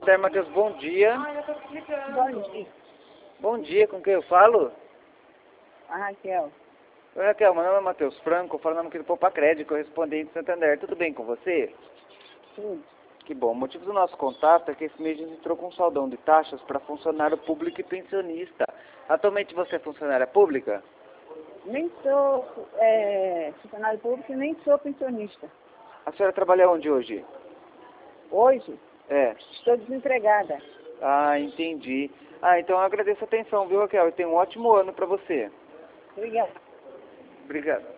Esther Matheus, bom dia. Bom dia. Bom dia, com quem eu falo? A Raquel. Oi, Raquel, meu nome é Matheus Franco, falando aqui do Poupa Crédito, correspondente de Santander. Tudo bem com você? Tudo. Que bom. O motivo do nosso contato é que esse mês a gente entrou com um saldão de taxas para funcionário público e pensionista. Atualmente você é funcionária pública? Nem sou funcionário público e nem sou pensionista. A senhora trabalha onde hoje? Hoje, É. estou desempregada. Ah, entendi. Ah, então eu agradeço a atenção, viu, Raquel? E tenha um ótimo ano para você. Obrigada. Obrigado.